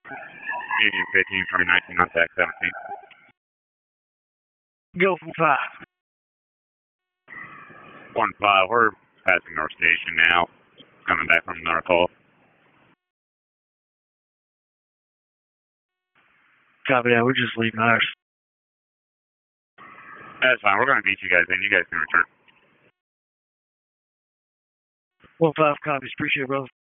Union 15 for 19 on tax 17. Go from 5. 1-5, we're passing North Station now. Coming back from North Hall. Copy that. We're just leaving ours. That's fine. We're going to beat you guys in. You guys can return. 1-5 copies. Appreciate it, brother.